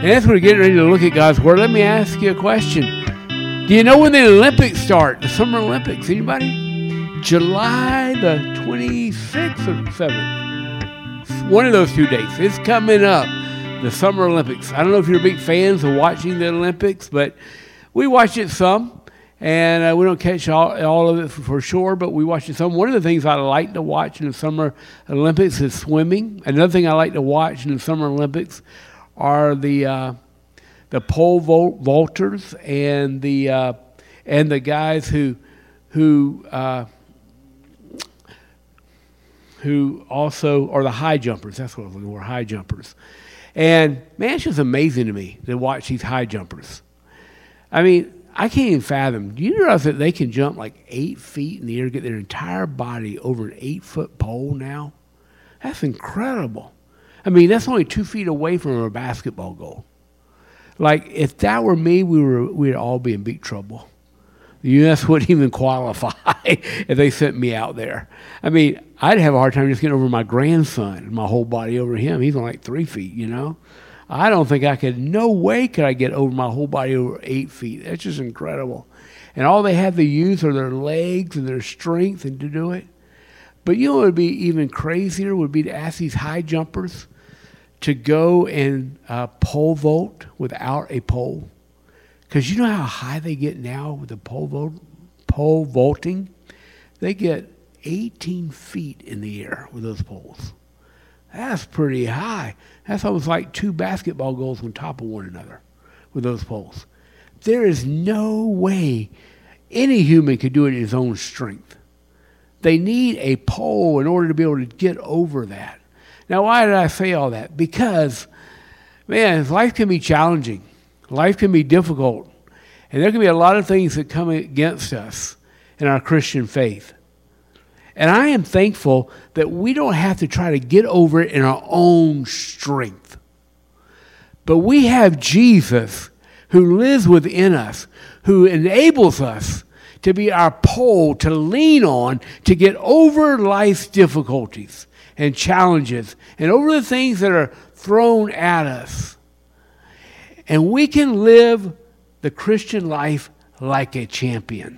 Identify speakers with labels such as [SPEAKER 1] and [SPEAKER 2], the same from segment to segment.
[SPEAKER 1] And as we're getting ready to look at God's Word, let me ask you a question. Do you know when the Olympics start? The Summer Olympics? Anybody? July the 26th or 7th. One of those 2 dates. It's coming up. The Summer Olympics. I don't know if you're big fans of watching the Olympics, but we watch it some. And we don't catch all of it for sure, but we watch it some. One of the things I like to watch in the Summer Olympics is swimming. Another thing I like to watch in the Summer Olympics are the pole vaulters and the guys who also are the high jumpers. That's what I was looking for, high jumpers. And man, it's just amazing to me to watch these high jumpers. I mean, I can't even fathom. Do you realize that they can jump like 8 feet in the air, get their entire body over an 8-foot pole now? That's incredible. I mean, that's only 2 feet away from a basketball goal. Like, if that were me, we'd all be in big trouble. The U.S. wouldn't even qualify if they sent me out there. I mean, I'd have a hard time just getting over my grandson, my whole body over him. He's only like 3 feet, you know? I don't think I could, no way could I get over my whole body over 8 feet. That's just incredible. And all they have to use are their legs and their strength and to do it. But you know what would be even crazier would be to ask these high jumpers to go and pole vault without a pole. Because you know how high they get now with the pole vaulting? They get 18 feet in the air with those poles. That's pretty high. That's almost like 2 basketball goals on top of one another with those poles. There is no way any human could do it in his own strength. They need a pole in order to be able to get over that. Now, why did I say all that? Because, man, life can be challenging. Life can be difficult. And there can be a lot of things that come against us in our Christian faith. And I am thankful that we don't have to try to get over it in our own strength. But we have Jesus who lives within us, who enables us to be our pole to lean on to get over life's difficulties and challenges and over the things that are thrown at us. And we can live the Christian life like a champion.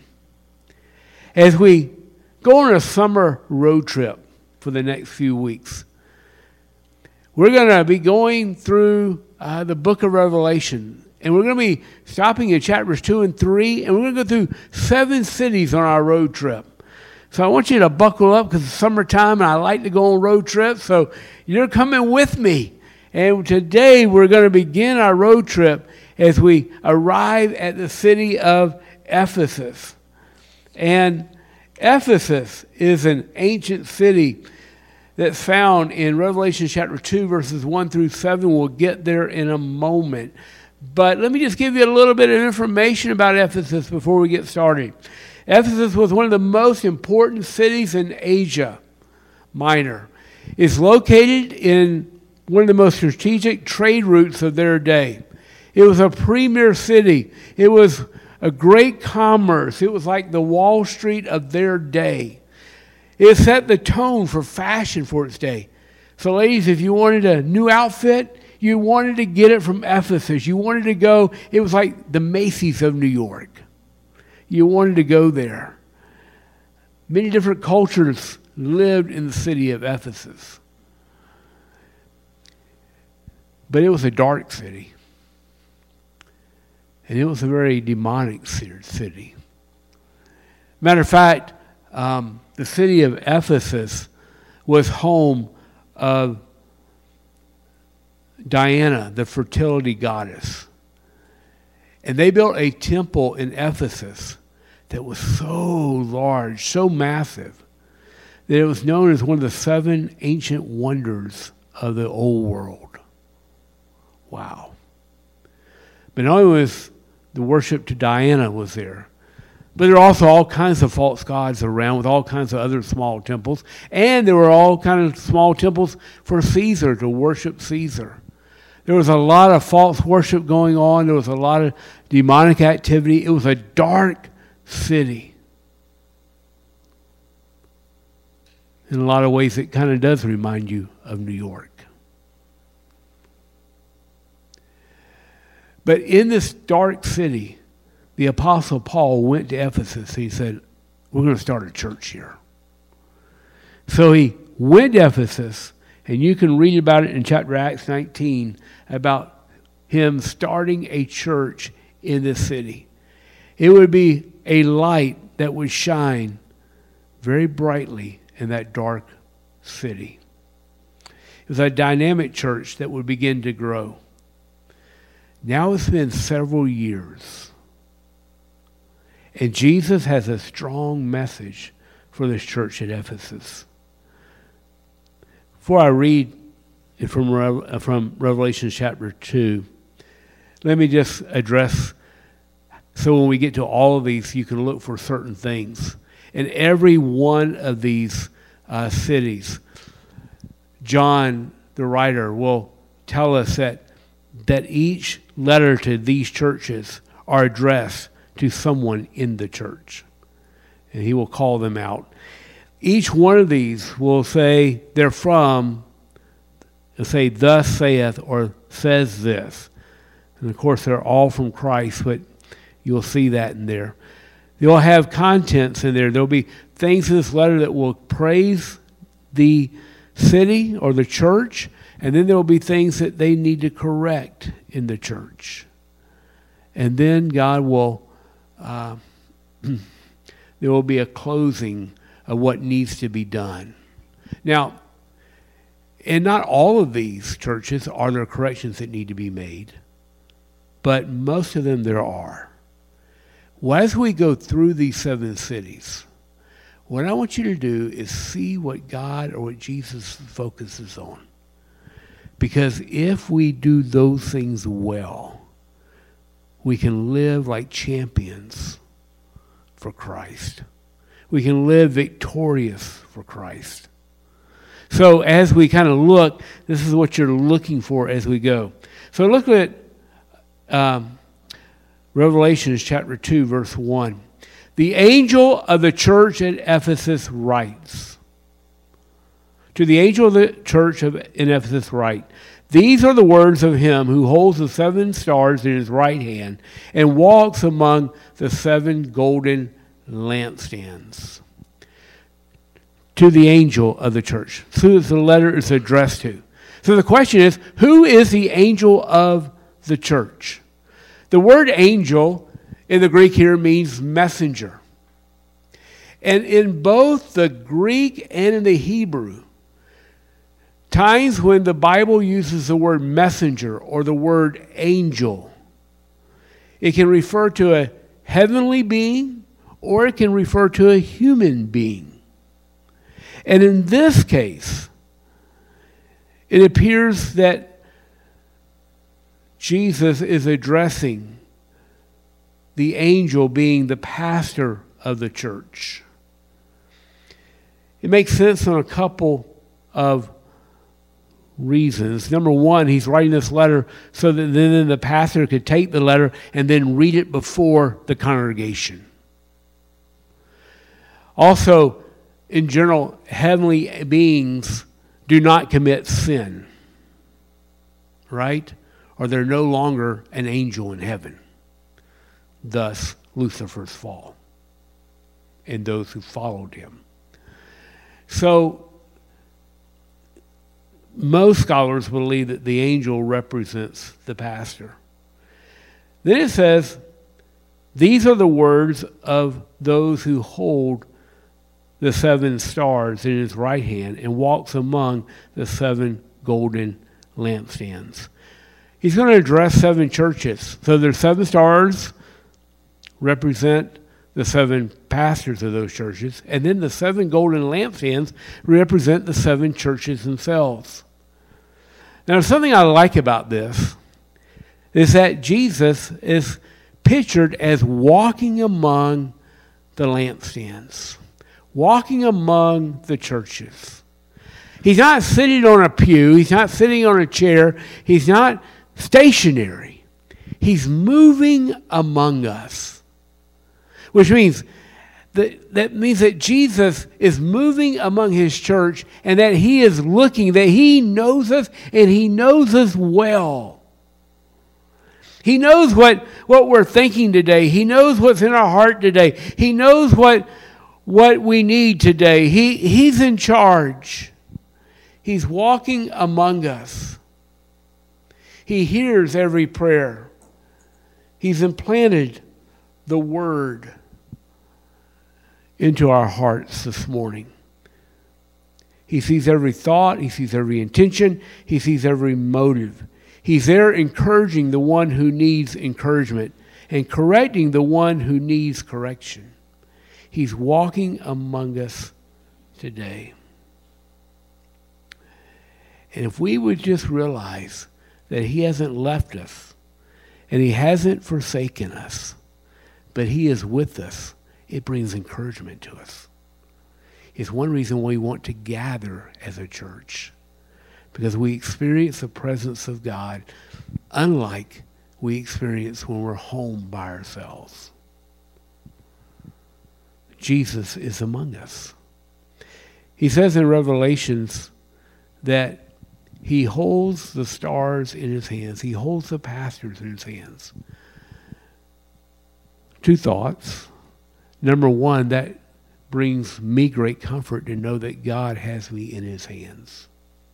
[SPEAKER 1] As we go on a summer road trip for the next few weeks, we're going to be going through the book of Revelation. And we're going to be stopping in chapters 2 and 3. And we're going to go through 7 cities on our road trip. So I want you to buckle up because it's summertime and I like to go on road trips. So you're coming with me. And today we're going to begin our road trip as we arrive at the city of Ephesus. And Ephesus is an ancient city that's found in Revelation chapter 2, verses 1 through 7. We'll get there in a moment. But let me just give you a little bit of information about Ephesus before we get started. Ephesus was one of the most important cities in Asia Minor. It's located in one of the most strategic trade routes of their day. It was a premier city. It was a great commerce. It was like the Wall Street of their day. It set the tone for fashion for its day. So ladies, if you wanted a new outfit, you wanted to get it from Ephesus. You wanted to go, it was like the Macy's of New York. You wanted to go there. Many different cultures lived in the city of Ephesus. But it was a dark city. And it was a very demonic city. Matter of fact, the city of Ephesus was home of Diana, the fertility goddess. And they built a temple in Ephesus that was so large, so massive, that it was known as one of the 7 ancient wonders of the old world. Wow. But not only was the worship to Diana was there, but there were also all kinds of false gods around with all kinds of other small temples. And there were all kinds of small temples for Caesar, to worship Caesar. There was a lot of false worship going on. There was a lot of demonic activity. It was a dark city. In a lot of ways, it kind of does remind you of New York. But in this dark city, the Apostle Paul went to Ephesus. He said, we're going to start a church here. So he went to Ephesus, and you can read about it in chapter Acts 19 about him starting a church in this city. It would be a light that would shine very brightly in that dark city. It was a dynamic church that would begin to grow. Now it's been several years, and Jesus has a strong message for this church at Ephesus. Before I read it from Revelation chapter 2, let me just address, so when we get to all of these, you can look for certain things. In every one of these cities, John, the writer, will tell us that each letter to these churches are addressed to someone in the church. And he will call them out. Each one of these will say they're from, they'll say, thus saith, or says this. And of course, they're all from Christ, but you'll see that in there. They'll have contents in there. There'll be things in this letter that will praise the city or the church, and then there will be things that they need to correct in the church. And then God will, there will be a closing of what needs to be done. Now, in not all of these churches are there corrections that need to be made, but most of them there are. Well, as we go through these 7 cities, what I want you to do is see what God or what Jesus focuses on. Because if we do those things well, we can live like champions for Christ. We can live victorious for Christ. So as we kind of look, this is what you're looking for as we go. So look at Revelation chapter 2, verse 1. The angel of the church at Ephesus writes, to the angel of the church in Ephesus write, these are the words of him who holds the 7 stars in his right hand and walks among the 7 golden lampstands. To the angel of the church. So the letter is addressed to. So the question is, who is the angel of the church? The word angel in the Greek here means messenger. And in both the Greek and in the Hebrew, times when the Bible uses the word messenger or the word angel, it can refer to a heavenly being or it can refer to a human being. And in this case, it appears that Jesus is addressing the angel being the pastor of the church. It makes sense on a couple of reasons. Number one, he's writing this letter so that then the pastor could take the letter and then read it before the congregation. Also, in general, heavenly beings do not commit sin, right? Or they're no longer an angel in heaven. Thus, Lucifer's fall and those who followed him. So, most scholars believe that the angel represents the pastor. Then it says, these are the words of those who hold the 7 stars in his right hand and walks among the 7 golden lampstands. He's going to address 7 churches. So there's 7 stars represent the 7 pastors of those churches, and then the 7 golden lampstands represent the 7 churches themselves. Now, something I like about this is that Jesus is pictured as walking among the lampstands, walking among the churches. He's not sitting on a pew. He's not sitting on a chair. He's not stationary. He's moving among us. Which means that Jesus is moving among his church and that he is looking, that he knows us and he knows us well. He knows what we're thinking today. He knows what's in our heart today. He knows what we need today. He's in charge. He's walking among us. He hears every prayer. He's implanted the word into our hearts this morning. He sees every thought. He sees every intention. He sees every motive. He's there encouraging the one who needs encouragement and correcting the one who needs correction. He's walking among us today. And if we would just realize that he hasn't left us and he hasn't forsaken us, but he is with us, it brings encouragement to us. It's one reason why we want to gather as a church, because we experience the presence of God unlike we experience when we're home by ourselves. Jesus is among us. He says in Revelations that he holds the stars in his hands. He holds the pastors in his hands. Two thoughts. Number one, that brings me great comfort to know that God has me in his hands.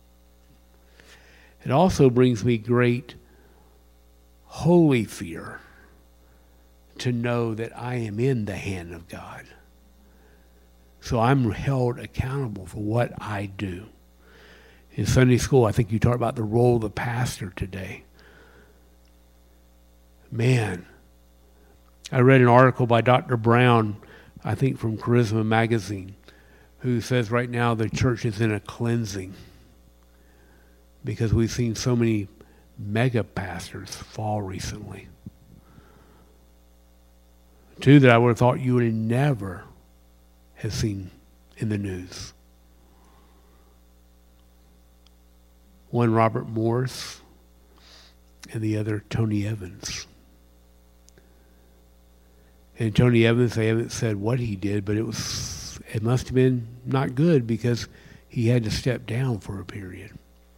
[SPEAKER 1] It also brings me great holy fear to know that I am in the hand of God. So I'm held accountable for what I do. In Sunday school, I think you talked about the role of the pastor today. Man, I read an article by Dr. Brown, I think from Charisma Magazine, who says right now the church is in a cleansing because we've seen so many mega pastors fall recently. Two that I would have thought you would never have seen in the news. One, Robert Morris, and the other, Tony Evans. And Tony Evans, they haven't said what he did, but it must have been not good because he had to step down for a period.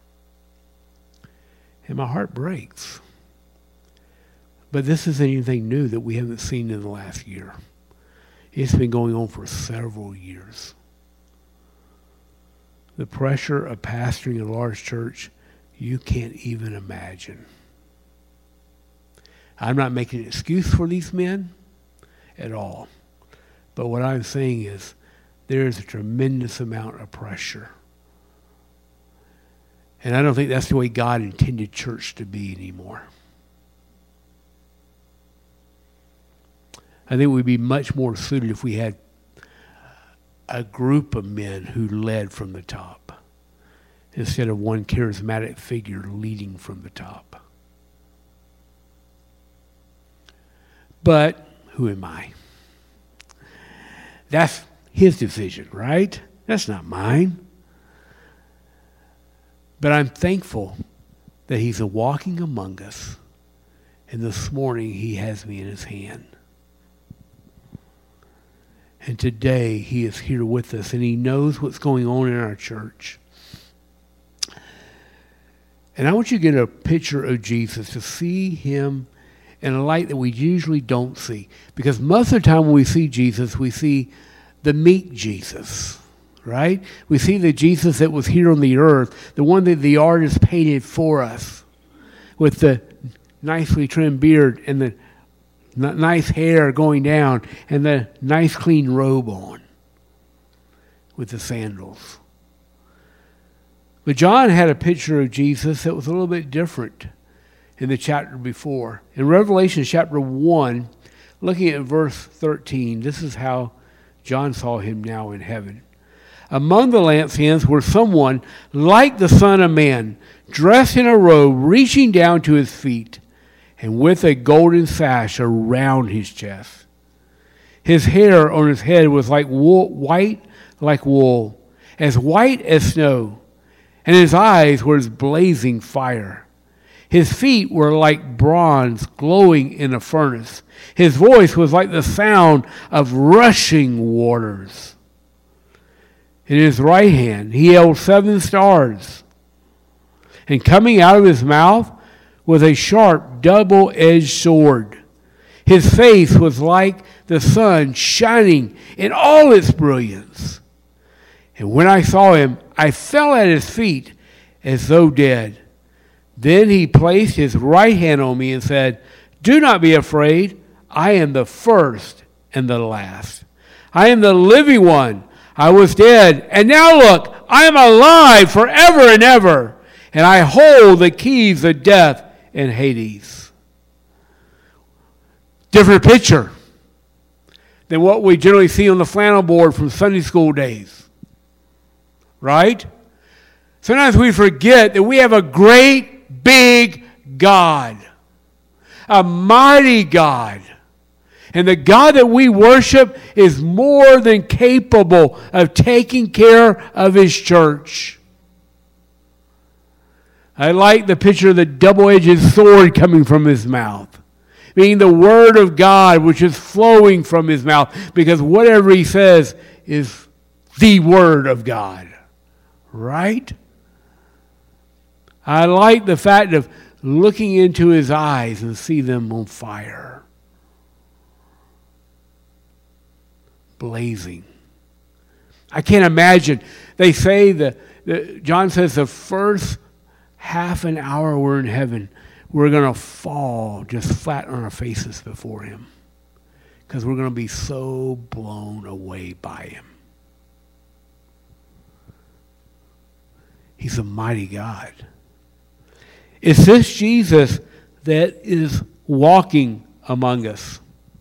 [SPEAKER 1] And my heart breaks. But this isn't anything new that we haven't seen in the last year. It's been going on for several years. The pressure of pastoring a large church, you can't even imagine. I'm not making an excuse for these men at all. But what I'm saying is there is a tremendous amount of pressure. And I don't think that's the way God intended church to be anymore. I think we'd be much more suited if we had a group of men who led from the top instead of one charismatic figure leading from the top. But who am I? That's his decision, right? That's not mine. But I'm thankful that he's walking among us, and this morning he has me in his hand. And today he is here with us, and he knows what's going on in our church. And I want you to get a picture of Jesus, to see him in a light that we usually don't see. Because most of the time when we see Jesus, we see the meek Jesus, right? We see the Jesus that was here on the earth, the one that the artist painted for us, with the nicely trimmed beard and the nice hair going down and the nice clean robe on with the sandals. But John had a picture of Jesus that was a little bit different in the chapter before. In Revelation chapter 1, looking at verse 13, this is how John saw him now in heaven. Among the lampstands were someone like the Son of Man, dressed in a robe, reaching down to his feet, and with a golden sash around his chest. His hair on his head was like wool, white like wool, as white as snow, and his eyes were as blazing fire. His feet were like bronze glowing in a furnace. His voice was like the sound of rushing waters. In his right hand he held 7 stars, and coming out of his mouth was a sharp, double-edged sword. His face was like the sun shining in all its brilliance. And when I saw him, I fell at his feet as though dead. Then he placed his right hand on me and said, "Do not be afraid. I am the first and the last. I am the living one. I was dead, and now look, I am alive forever and ever, and I hold the keys of death and Hades." Different picture than what we generally see on the flannel board from Sunday school days. Right? Sometimes we forget that we have a great, big God. A mighty God. And the God that we worship is more than capable of taking care of His church. I like the picture of the double-edged sword coming from His mouth. Meaning the Word of God which is flowing from His mouth. Because whatever He says is the Word of God. Right? I like the fact of looking into His eyes and see them on fire. Blazing. I can't imagine. They say John says the first half an hour we're in heaven, we're going to fall just flat on our faces before Him. Because we're going to be so blown away by Him. He's a mighty God. It's this Jesus that is walking among us.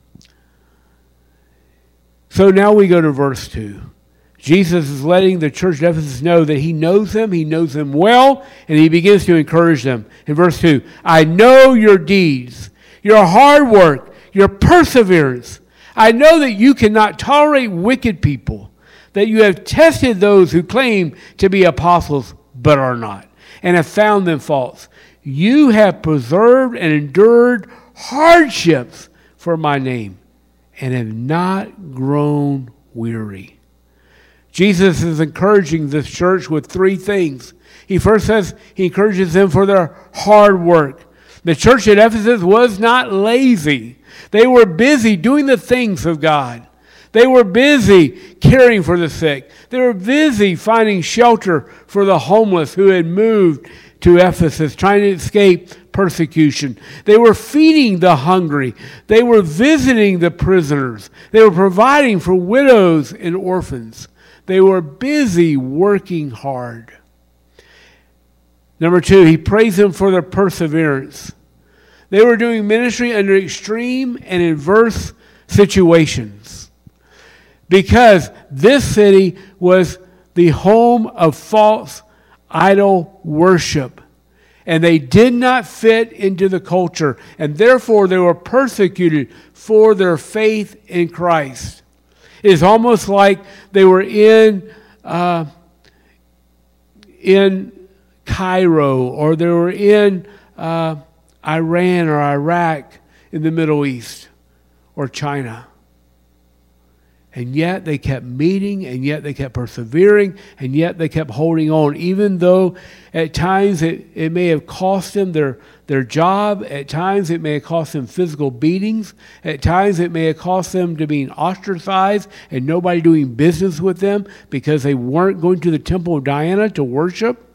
[SPEAKER 1] So now we go to verse 2. Jesus is letting the church at Ephesus know that He knows them well, and He begins to encourage them. In verse 2, "I know your deeds, your hard work, your perseverance. I know that you cannot tolerate wicked people, that you have tested those who claim to be apostles but are not, and have found them false. You have preserved and endured hardships for my name, and have not grown weary." Jesus is encouraging this church with three things. He first says He encourages them for their hard work. The church at Ephesus was not lazy. They were busy doing the things of God. They were busy caring for the sick. They were busy finding shelter for the homeless who had moved to Ephesus, trying to escape persecution. They were feeding the hungry. They were visiting the prisoners. They were providing for widows and orphans. They were busy working hard. Number 2, He praised them for their perseverance. They were doing ministry under extreme and adverse situations. Because this city was the home of false idol worship. And they did not fit into the culture. And therefore they were persecuted for their faith in Christ. It is almost like they were in Cairo, or they were in Iran or Iraq in the Middle East, or China. And yet they kept meeting, and yet they kept persevering, and yet they kept holding on, even though at times it may have cost them their job, at times it may have cost them physical beatings, at times it may have cost them to being ostracized and nobody doing business with them because they weren't going to the temple of Diana to worship.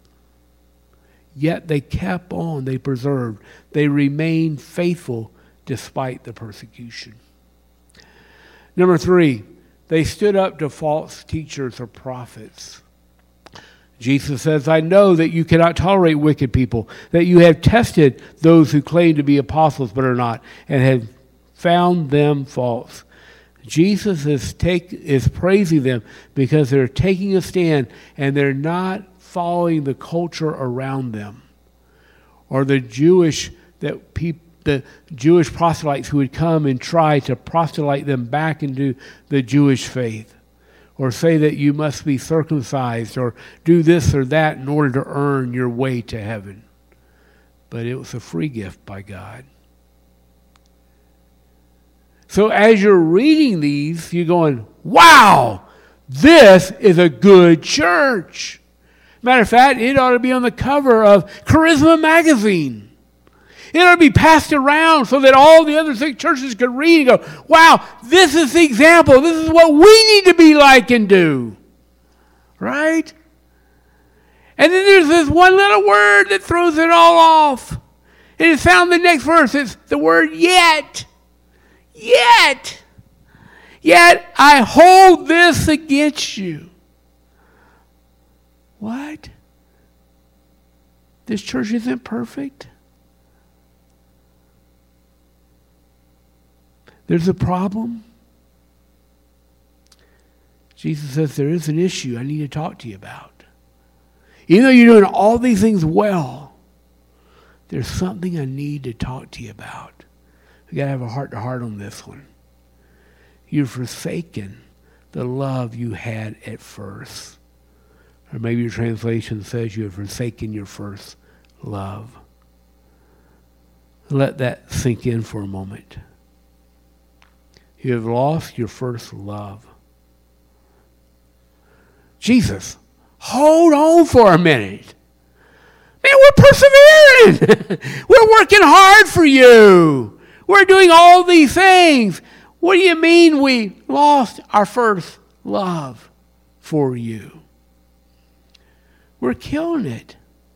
[SPEAKER 1] Yet they kept on, they persevered, they remained faithful despite the persecution. Number 3, they stood up to false teachers or prophets. Jesus says, "I know that you cannot tolerate wicked people, that you have tested those who claim to be apostles but are not, and have found them false." Jesus is praising them because they're taking a stand and they're not following the culture around them, or the Jewish proselytes who would come and try to proselyte them back into the Jewish faith, or say that you must be circumcised or do this or that in order to earn your way to heaven. But it was a free gift by God. So as you're reading these, you're going, wow, this is a good church. Matter of fact, it ought to be on the cover of Charisma magazine. It ought to be passed around so that all the other churches could read and go, wow, this is the example. This is what we need to be like and do. Right? And then there's this one little word that throws it all off. And it's found in the next verse. It's the word yet. Yet. Yet I hold this against you. What? This church isn't perfect? There's a problem? Jesus says there is an issue I need to talk to you about. Even though you're doing all these things well, there's something I need to talk to you about. We got to have a heart-to-heart on this one. You've forsaken the love you had at first. Or maybe your translation says you have forsaken your first love. Let that sink in for a moment. You have lost your first love. Jesus, hold on for a minute. Man, we're persevering. We're working hard for you. We're doing all these things. What do you mean we lost our first love for you? We're killing it.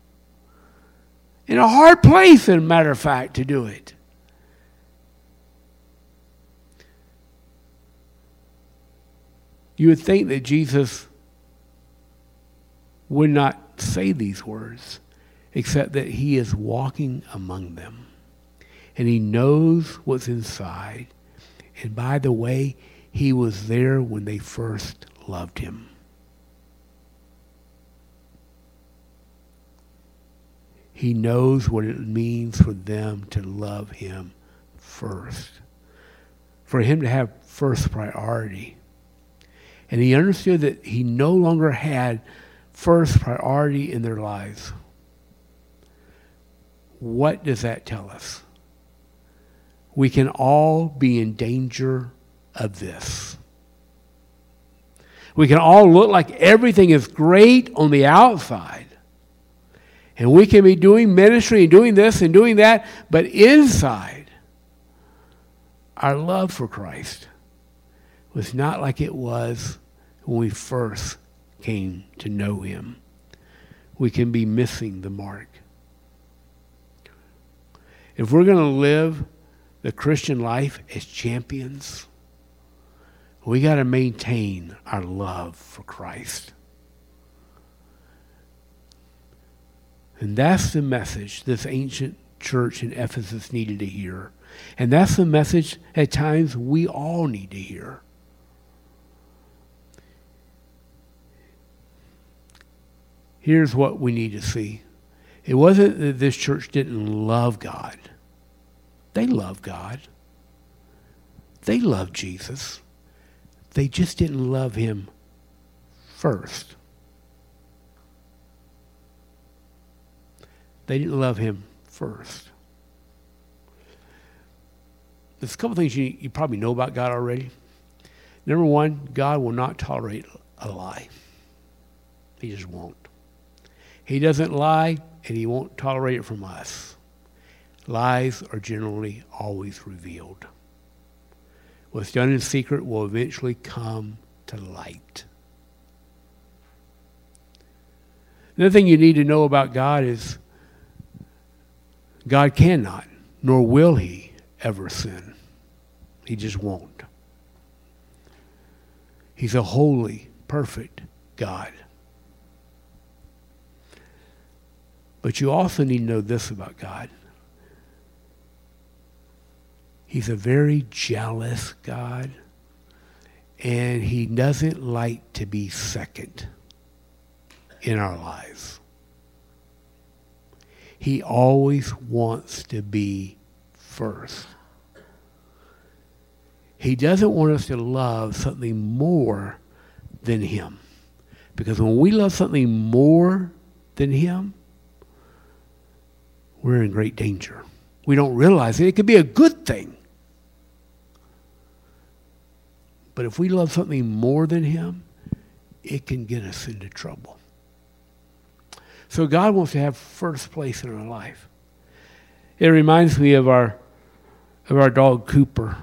[SPEAKER 1] In a hard place, as a matter of fact, to do it. You would think that Jesus would not say these words, except that he is walking among them. And he knows what's inside. And by the way, he was there when they first loved him. He knows what it means for them to love him first. For him to have first priority. And he understood that he no longer had first priority in their lives. What does that tell us? We can all be in danger of this. We can all look like everything is great on the outside. And we can be doing ministry and doing this and doing that, but inside, our love for Christ was not like it was when we first came to know him. We can be missing the mark. If we're going to live the Christian life as champions, we got to maintain our love for Christ. And that's the message this ancient church in Ephesus needed to hear. And that's the message at times we all need to hear. Here's what we need to see. It wasn't that this church didn't love God. They love God. They love Jesus. They just didn't love him first. They didn't love him first. There's a couple things you probably know about God already. Number one, God will not tolerate a lie. He just won't. He doesn't lie, and he won't tolerate it from us. Lies are generally always revealed. What's done in secret will eventually come to light. Another thing you need to know about God is God cannot, nor will he, ever sin. He just won't. He's a holy, perfect God. But you also need to know this about God. He's a very jealous God, and he doesn't like to be second in our lives. He always wants to be first. He doesn't want us to love something more than him. Because when we love something more than him, we're in great danger. We don't realize it. It could be a good thing. But if we love something more than him, it can get us into trouble. So God wants to have first place in our life. It reminds me of our dog Cooper.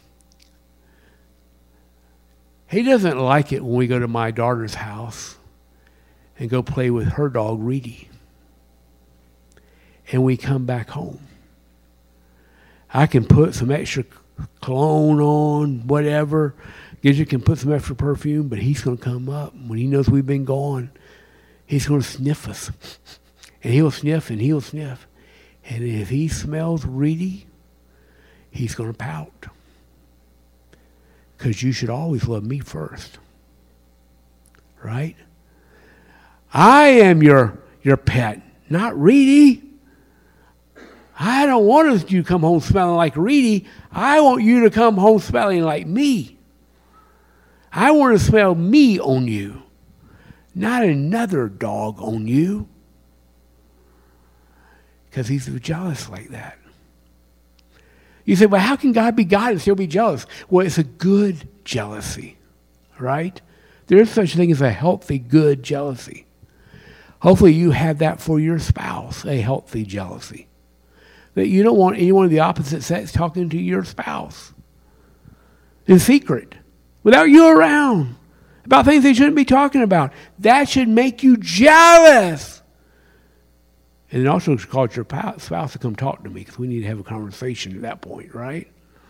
[SPEAKER 1] He doesn't like it when we go to my daughter's house and go play with her dog, Reedy. And we come back home. I can put some extra cologne on, whatever. Gidget can put some extra perfume, but he's going to come up. When he knows we've been gone, he's going to sniff us. And he'll sniff and he'll sniff. And if he smells Reedy, he's going to pout. Because you should always love me first. Right? I am your pet, not Reedy. I don't want you to come home smelling like Reedy. I want you to come home smelling like me. I want to smell me on you, not another dog on you. Because he's jealous like that. You say, well, how can God be God and still be jealous? Well, it's a good jealousy, right? There is such a thing as a healthy, good jealousy. Hopefully you have that for your spouse, a healthy jealousy. That you don't want anyone of the opposite sex talking to your spouse in secret, without you around, about things they shouldn't be talking about. That should make you jealous. And it also called your spouse to come talk to me because we need to have a conversation at that point, right?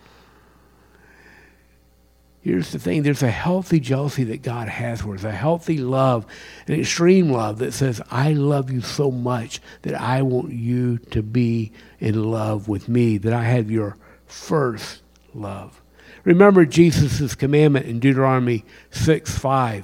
[SPEAKER 1] Here's the thing. There's a healthy jealousy that God has for us, a healthy love, an extreme love that says, I love you so much that I want you to be in love with me, that I have your first love. Remember Jesus' commandment in Deuteronomy 6:5.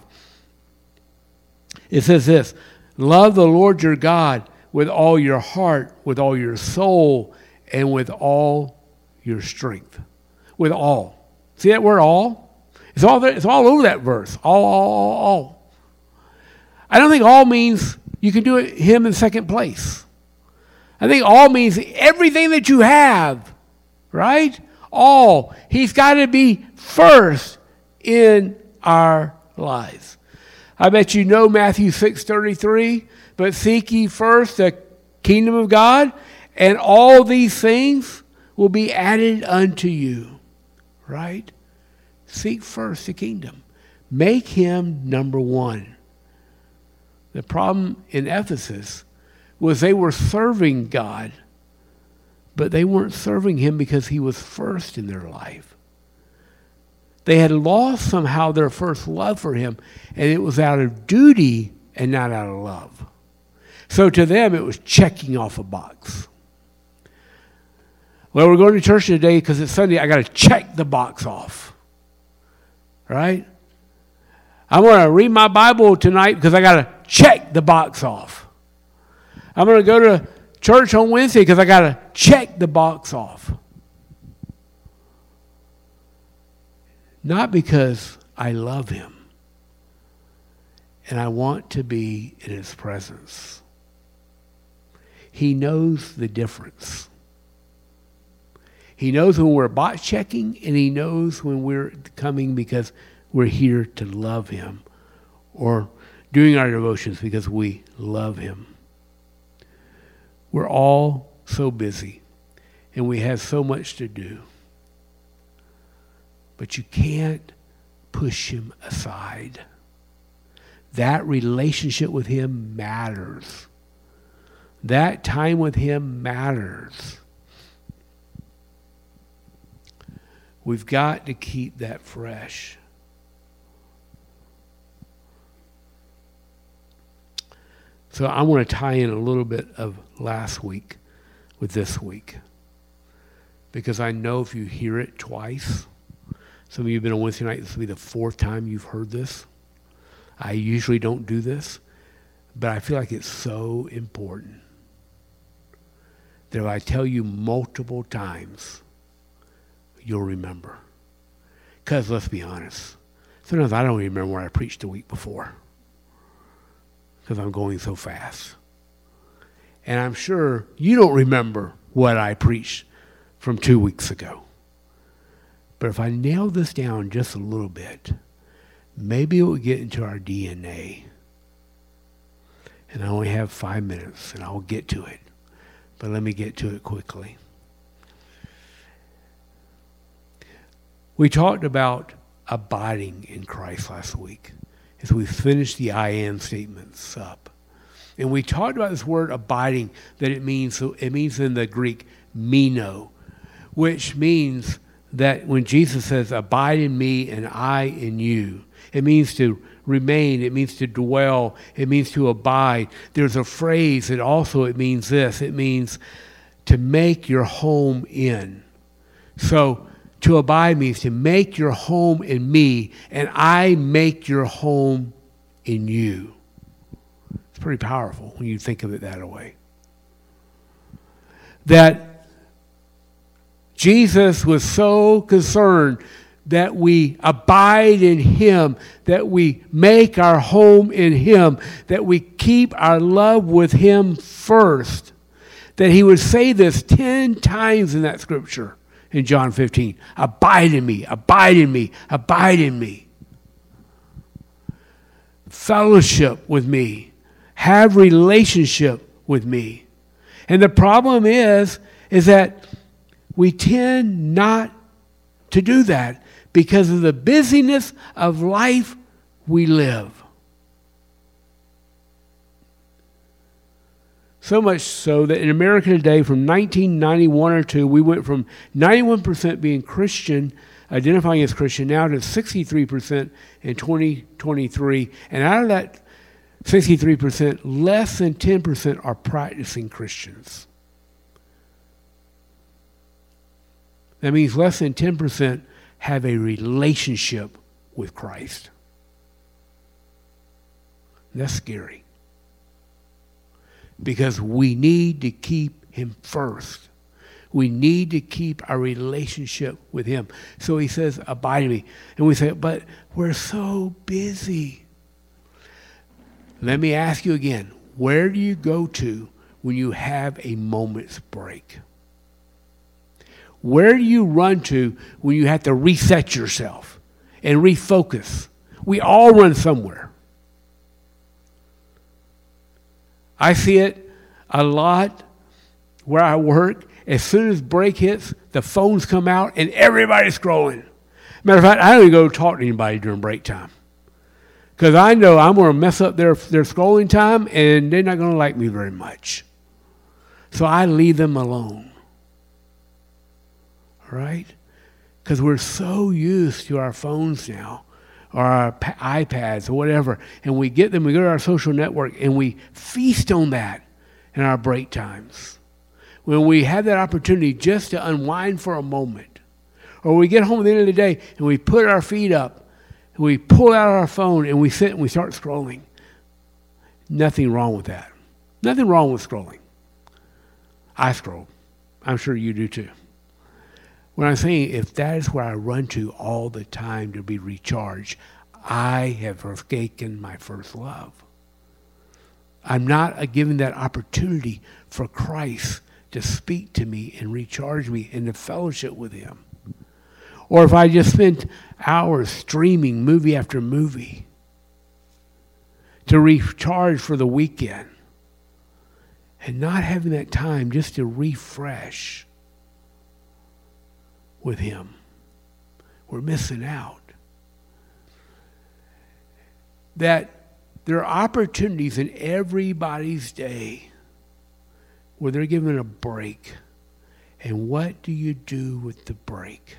[SPEAKER 1] It says this, love the Lord your God with all your heart, with all your soul, and with all your strength. With all. See that word all? It's all over that verse. All. I don't think all means you can do it him in second place. I think all means everything that you have, right? All. He's got to be first in our lives. I bet you know Matthew 6:33. But seek ye first the kingdom of God, and all these things will be added unto you. Right? Seek first the kingdom. Make him number one. The problem in Ephesus was they were serving God, but they weren't serving him because he was first in their life. They had lost somehow their first love for him, and it was out of duty and not out of love. So to them, it was checking off a box. Well, we're going to church today because it's Sunday. I got to check the box off. Right? I'm going to read my Bible tonight because I got to check the box off. I'm going to go to church on Wednesday because I got to check the box off. Not because I love him and I want to be in his presence. He knows the difference. He knows when we're box checking, and he knows when we're coming because we're here to love him, or doing our devotions because we love him. We're all so busy, and we have so much to do. But you can't push him aside. That relationship with him matters. That time with him matters. We've got to keep that fresh. So I want to tie in a little bit of last week with this week. Because I know if you hear it twice, some of you have been on Wednesday night, this will be the fourth time you've heard this. I usually don't do this, but I feel like it's so important that if I tell you multiple times, you'll remember. Because let's be honest, sometimes I don't even remember where I preached the week before because I'm going so fast. And I'm sure you don't remember what I preached from 2 weeks ago. But if I nail this down just a little bit, maybe it will get into our DNA. And I only have 5 minutes, and I'll get to it. but let me get to it quickly. We talked about abiding in Christ last week as we finished the I am statements up. And we talked about this word abiding, that it means in the Greek, meno, which means that when Jesus says, abide in me and I in you, it means to remain, it means to dwell, it means to abide. There's a phrase that also it means this. It means to make your home in. So to abide means to make your home in me, and I make your home in you. It's pretty powerful when you think of it that way. That Jesus was so concerned that we abide in him, that we make our home in him, that we keep our love with him first, that he would say this 10 times in that scripture in John 15. Abide in me, abide in me, abide in me. Fellowship with me. Have relationship with me. And the problem is that we tend not to do that because of the busyness of life we live. So much so that in America today, from 1991 or 2, we went from 91% being Christian, identifying as Christian, now to 63% in 2023. And out of that 63%, less than 10% are practicing Christians. That means less than 10% have a relationship with Christ. That's scary. Because we need to keep him first. We need to keep our relationship with him. So he says, abide in me. And we say, but we're so busy. Let me ask you again, where do you go to when you have a moment's break? Where do you run to when you have to reset yourself and refocus? We all run somewhere. I see it a lot where I work. As soon as break hits, the phones come out and everybody's scrolling. Matter of fact, I don't even go talk to anybody during break time. Because I know I'm going to mess up their scrolling time and they're not going to like me very much. So I leave them alone. All right? Because we're so used to our phones now, or our iPads or whatever, and we get them, we go to our social network, and we feast on that in our break times. When we have that opportunity just to unwind for a moment, or we get home at the end of the day and we put our feet up, and we pull out our phone and we sit and we start scrolling. Nothing wrong with that. Nothing wrong with scrolling. I scroll. I'm sure you do too. What I'm saying, if that is where I run to all the time to be recharged, I have forsaken my first love. I'm not giving that opportunity for Christ to speak to me and recharge me and to fellowship with him. Or if I just spent hours streaming movie after movie to recharge for the weekend and not having that time just to refresh with him, we're missing out. That there are opportunities in everybody's day where they're given a break. And what do you do with the break?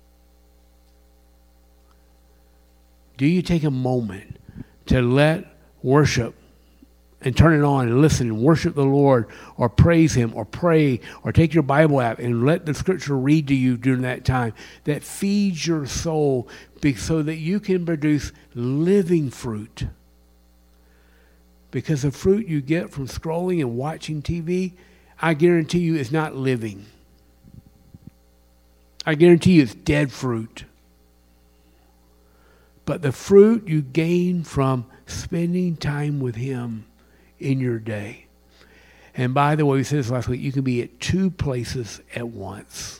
[SPEAKER 1] Do you take a moment to let worship and turn it on and listen and worship the Lord, or praise him, or pray, or take your Bible app and let the scripture read to you during that time that feeds your soul so that you can produce living fruit? Because the fruit you get from scrolling and watching TV, I guarantee you is not living. I guarantee you it's dead fruit. But the fruit you gain from spending time with him in your day. And by the way, we said this last week, you can be at 2 places at once.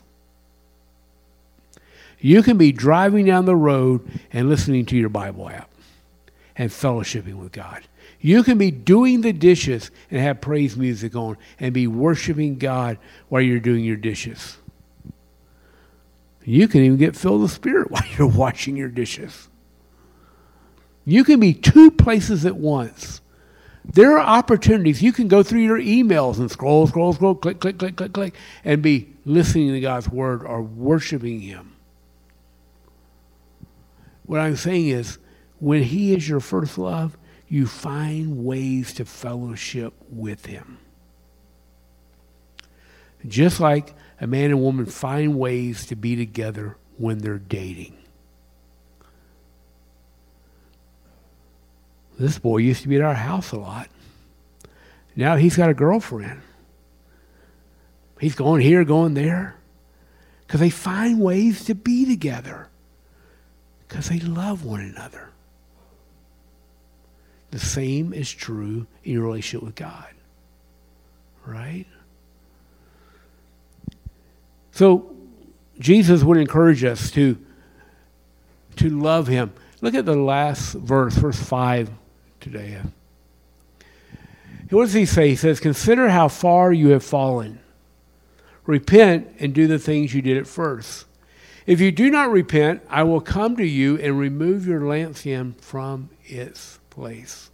[SPEAKER 1] You can be driving down the road and listening to your Bible app. and fellowshipping with God. You can be doing the dishes and have praise music on and be worshiping God while you're doing your dishes. You can even get filled with the Spirit while you're washing your dishes. You can be two places at once. There are opportunities. You can go through your emails and scroll, click, click, click, click, click, and be listening to God's word or worshiping him. What I'm saying is, when he is your first love, you find ways to fellowship with him. Just like a man and woman find ways to be together when they're dating. This boy used to be at our house a lot. Now he's got a girlfriend. He's going here, going there. Because they find ways to be together. Because they love one another. The same is true in your relationship with God. Right? So Jesus would encourage us to love him. Look at the last verse, verse 5 today. What does he say? He says, consider how far you have fallen. Repent and do the things you did at first. If you do not repent, I will come to you and remove your lampstand from its place.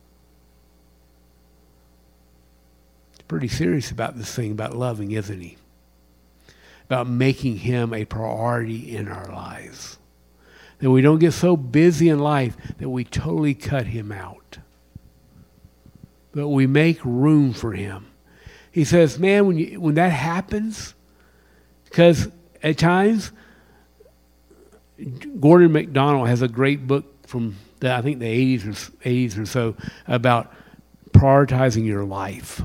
[SPEAKER 1] He's pretty serious about this thing about loving, isn't he? About making him a priority in our lives. That we don't get so busy in life that we totally cut him out. But we make room for him. He says, man, when that happens, because at times, Gordon MacDonald has a great book from I think the 80s or so about prioritizing your life.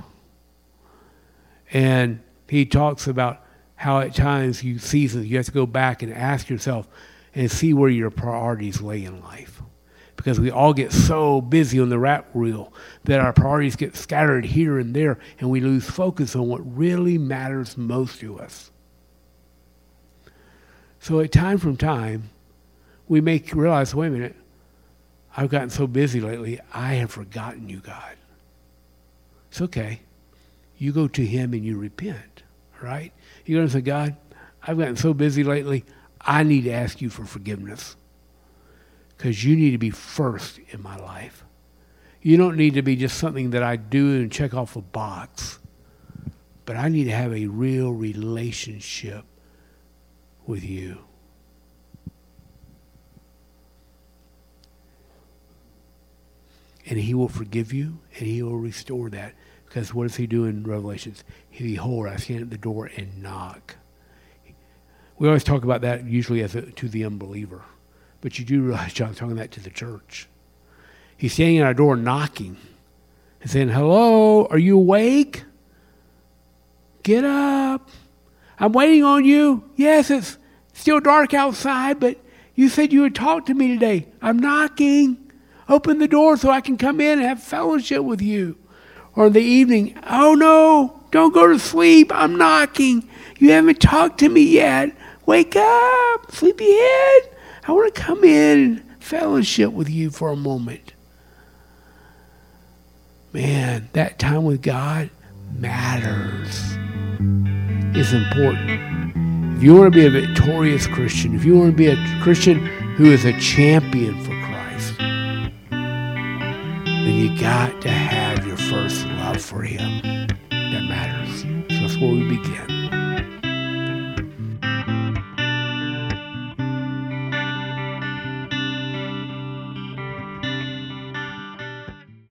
[SPEAKER 1] And he talks about how at times you have to go back and ask yourself and see where your priorities lay in life. Because we all get so busy on the rat wheel that our priorities get scattered here and there, and we lose focus on what really matters most to us. So at time from time, we may realize, wait a minute, I've gotten so busy lately, I have forgotten you, God. It's okay. You go to him and you repent, right? You go and say, God, I've gotten so busy lately, I need to ask you for forgiveness. Because you need to be first in my life. You don't need to be just something that I do and check off a box. But I need to have a real relationship with you. And he will forgive you and he will restore that. Because what does he do in Revelations? Behold, I stand at the door and knock. We always talk about that usually to the unbeliever. But you do realize John's talking that to the church. He's standing at our door knocking and saying, hello, are you awake? Get up. I'm waiting on you. Yes, it's still dark outside, but you said you would talk to me today. I'm knocking. Open the door so I can come in and have fellowship with you. Or in the evening, oh no, don't go to sleep. I'm knocking. You haven't talked to me yet. Wake up, sleepyhead. I want to come in and fellowship with you for a moment. Man, that time with God matters. It's important. If you want to be a victorious Christian, if you want to be a Christian who is a champion for Christ, then you got to have your first love for him. That matters. So that's where we begin.